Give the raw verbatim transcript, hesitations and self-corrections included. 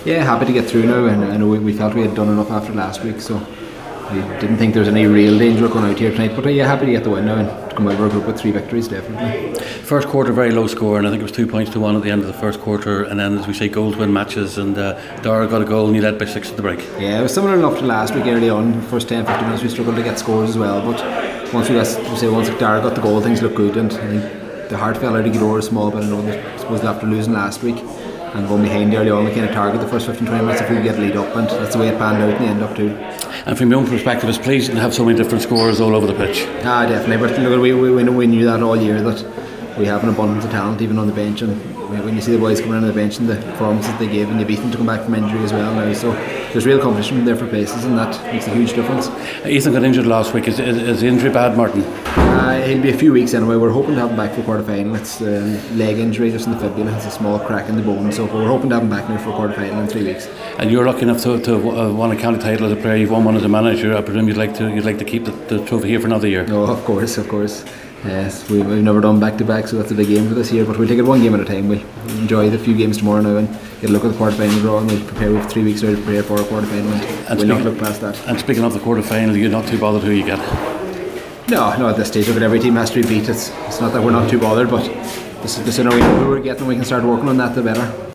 Yeah, happy to get through now, and I know we, we felt we had done enough after last week, so we didn't think there was any real danger of going out here tonight. But uh, yeah, happy to get the win now and to come out of our group with three victories, definitely. First quarter, very low score, and I think it was two points to one at the end of the first quarter, and then, as we say, goals win matches, and uh, Dara got a goal and you led by six at the break. Yeah, it was similar enough to last week early on. The first ten fifteen minutes we struggled to get scores as well, but once we, got, we say once Dara got the goal, things looked good, and I think the heart fell out of Gilore a small bit. I know that I suppose after losing last week and going behind early on, we kind of target the first fifteen twenty minutes if we could get lead up, and that's the way it panned out in the end up too. And from your own perspective, it's pleasing to have so many different scores all over the pitch. Ah, definitely. But look, we, we, we knew that all year, that we have an abundance of talent even on the bench, and when you see the boys coming in on the bench and the performances they gave, and you beat them to come back from injury as well now, so there's real competition there for places, and that makes a huge difference. Ethan got injured last week. Is, is, is the injury bad, Martin? Uh, he'll be a few weeks anyway. We're hoping to have him back for quarter final. It's a leg injury just in the fibula. It's a small crack in the bone, so we're hoping to have him back now for quarter final in three weeks. And you're lucky enough to, to have uh, won a county title as a player. You've won one as a manager. I presume you'd like to you'd like to keep the, the trophy here for another year. No, of course, of course. Yes, we've, we've never done back to back, so that's a big game for this year. But we'll take it one game at a time. We'll enjoy the few games tomorrow now and get a look at the quarter final draw, and we'll prepare with three weeks now to prepare for a quarter final. And, and we'll not look past that. And speaking of the quarter final, you're not too bothered who you get? No, no. At this stage, look at every team has to be beat. It's it's not that we're not too bothered, but the, the sooner we know who we're getting, we can start working on that, the better.